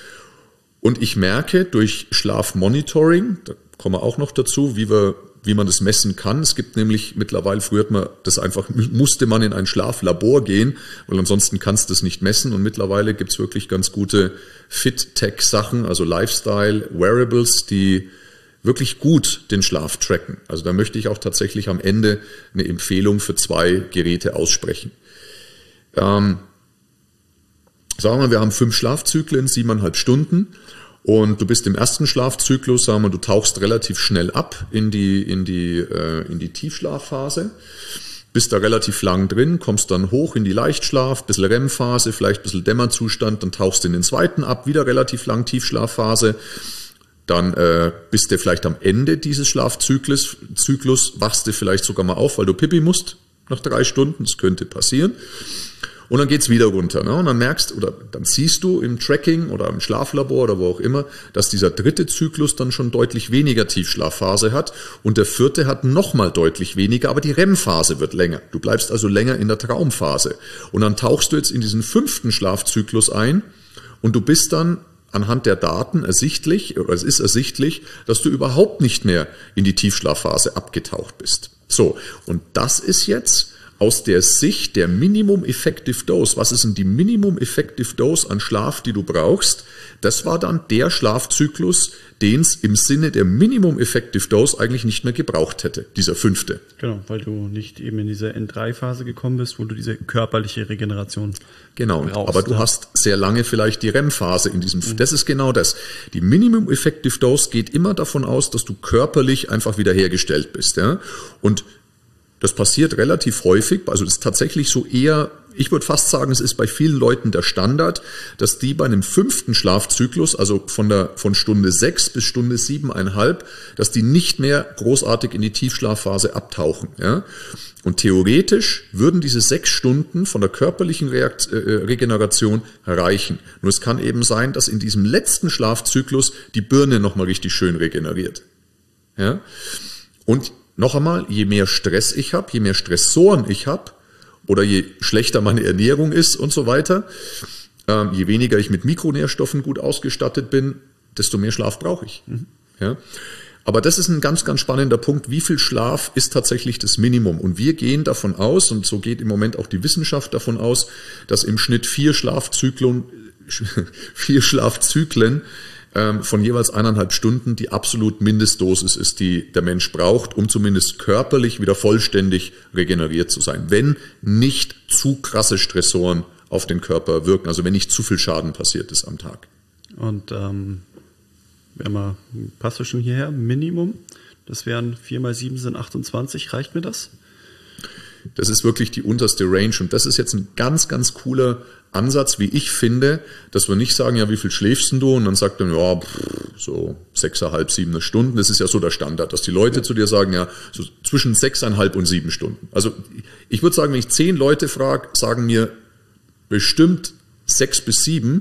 Und ich merke durch Schlafmonitoring, da kommen wir auch noch dazu, wie wir, wie man das messen kann. Es gibt nämlich mittlerweile, früher hat man das einfach, musste man in ein Schlaflabor gehen, weil ansonsten kannst du das nicht messen. Und mittlerweile gibt es wirklich ganz gute Fit-Tech-Sachen, also Lifestyle-Wearables, die wirklich gut den Schlaf tracken. Also da möchte ich auch tatsächlich am Ende eine Empfehlung für zwei Geräte aussprechen. Ähm, sagen wir, wir haben fünf Schlafzyklen, siebeneinhalb Stunden, und du bist im ersten Schlafzyklus, sagen wir, du tauchst relativ schnell ab in die, in die, äh, in die Tiefschlafphase, bist da relativ lang drin, kommst dann hoch in die Leichtschlaf, bisschen R E M-Phase, vielleicht ein bisschen Dämmerzustand, dann tauchst du in den zweiten ab, wieder relativ lang Tiefschlafphase. Dann äh, bist du vielleicht am Ende dieses Schlafzyklus, Zyklus, wachst du vielleicht sogar mal auf, weil du Pipi musst nach drei Stunden, das könnte passieren. Und dann geht's wieder runter. Ne? Und dann merkst oder dann siehst du im Tracking oder im Schlaflabor oder wo auch immer, dass dieser dritte Zyklus dann schon deutlich weniger Tiefschlafphase hat, und der vierte hat nochmal deutlich weniger, aber die R E M-Phase wird länger. Du bleibst also länger in der Traumphase. Und dann tauchst du jetzt in diesen fünften Schlafzyklus ein, und du bist dann anhand der Daten ersichtlich, oder es ist ersichtlich, dass du überhaupt nicht mehr in die Tiefschlafphase abgetaucht bist. So, und das ist jetzt aus der Sicht der Minimum Effective Dose, was ist denn die Minimum Effective Dose an Schlaf, die du brauchst, das war dann der Schlafzyklus, den es im Sinne der Minimum Effective Dose eigentlich nicht mehr gebraucht hätte, dieser fünfte. Genau, weil du nicht eben in diese N drei Phase gekommen bist, wo du diese körperliche Regeneration Genau, brauchst, aber du ja. hast sehr lange vielleicht die R E M-Phase in diesem, mhm. das ist genau das. Die Minimum Effective Dose geht immer davon aus, dass du körperlich einfach wiederhergestellt bist, ja. Und das passiert relativ häufig, also das ist tatsächlich so eher, ich würde fast sagen, es ist bei vielen Leuten der Standard, dass die bei einem fünften Schlafzyklus, also von der, von Stunde sechs bis Stunde siebeneinhalb, dass die nicht mehr großartig in die Tiefschlafphase abtauchen, ja. Und theoretisch würden diese sechs Stunden von der körperlichen Reakt- äh, Regeneration reichen. Nur es kann eben sein, dass in diesem letzten Schlafzyklus die Birne nochmal richtig schön regeneriert, ja. Und noch einmal, je mehr Stress ich habe, je mehr Stressoren ich habe oder je schlechter meine Ernährung ist und so weiter, ähm, je weniger ich mit Mikronährstoffen gut ausgestattet bin, desto mehr Schlaf brauche ich. Mhm. Ja? Aber das ist ein ganz, ganz spannender Punkt. Wie viel Schlaf ist tatsächlich das Minimum? Und wir gehen davon aus, und so geht im Moment auch die Wissenschaft davon aus, dass im Schnitt vier Schlafzyklen, vier Schlafzyklen von jeweils eineinhalb Stunden die absolut Mindestdosis ist, die der Mensch braucht, um zumindest körperlich wieder vollständig regeneriert zu sein. Wenn nicht zu krasse Stressoren auf den Körper wirken, also wenn nicht zu viel Schaden passiert ist am Tag. Und ähm, wenn man, passt du schon hierher, Minimum, das wären vier mal sieben sind achtundzwanzig, reicht mir das? Das ist wirklich die unterste Range und das ist jetzt ein ganz, ganz cooler Ansatz, wie ich finde, dass wir nicht sagen, ja, wie viel schläfst denn du? Und dann sagt er, ja, pff, so sechseinhalb, sieben Stunden. Das ist ja so der Standard, dass die Leute ja. zu dir sagen, ja, so zwischen sechseinhalb und sieben Stunden. Also ich würde sagen, wenn ich zehn Leute frage, sagen mir bestimmt sechs bis sieben,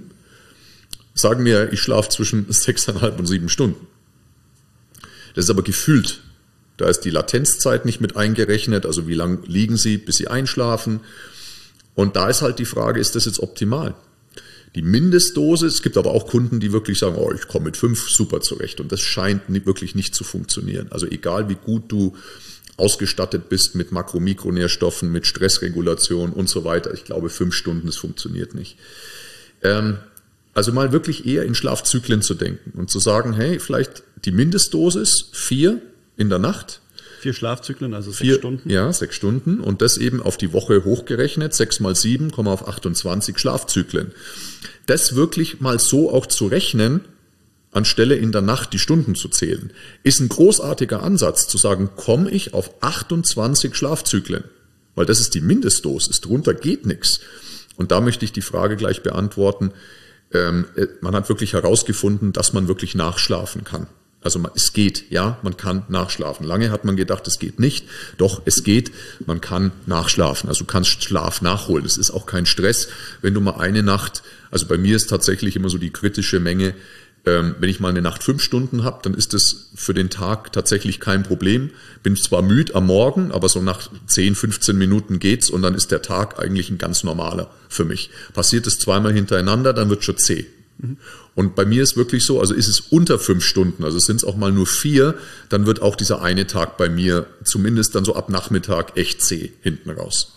sagen mir, ich schlafe zwischen sechseinhalb und sieben Stunden. Das ist aber gefühlt. Da ist die Latenzzeit nicht mit eingerechnet, also wie lang liegen sie, bis sie einschlafen. Und da ist halt die Frage, ist das jetzt optimal? Die Mindestdosis, es gibt aber auch Kunden, die wirklich sagen, oh, ich komme mit fünf super zurecht. Und das scheint nicht, wirklich nicht zu funktionieren. Also egal wie gut du ausgestattet bist mit Makro-, Mikronährstoffen, mit Stressregulation und so weiter, ich glaube fünf Stunden, das funktioniert nicht. Ähm, also mal wirklich eher in Schlafzyklen zu denken und zu sagen, hey, vielleicht die Mindestdosis vier in der Nacht. Vier Schlafzyklen, also sechs Vier, Stunden? Ja, sechs Stunden und das eben auf die Woche hochgerechnet, sechs mal sieben, kommen auf achtundzwanzig Schlafzyklen. Das wirklich mal so auch zu rechnen, anstelle in der Nacht die Stunden zu zählen, ist ein großartiger Ansatz, zu sagen, komme ich auf achtundzwanzig Schlafzyklen, weil das ist die Mindestdosis, drunter geht nichts. Und da möchte ich die Frage gleich beantworten, ähm, man hat wirklich herausgefunden, dass man wirklich nachschlafen kann. Also es geht, ja, man kann nachschlafen. Lange hat man gedacht, es geht nicht. Doch, es geht, man kann nachschlafen. Also du kannst Schlaf nachholen. Es ist auch kein Stress, wenn du mal eine Nacht, also bei mir ist tatsächlich immer so die kritische Menge, ähm, wenn ich mal eine Nacht fünf Stunden habe, dann ist das für den Tag tatsächlich kein Problem. Bin zwar müde am Morgen, aber so nach zehn, fünfzehn Minuten geht's und dann ist der Tag eigentlich ein ganz normaler für mich. Passiert es zweimal hintereinander, dann wird schon zäh. Und bei mir ist wirklich so, also ist es unter fünf Stunden, also sind es auch mal nur vier, dann wird auch dieser eine Tag bei mir zumindest dann so ab Nachmittag echt zäh hinten raus.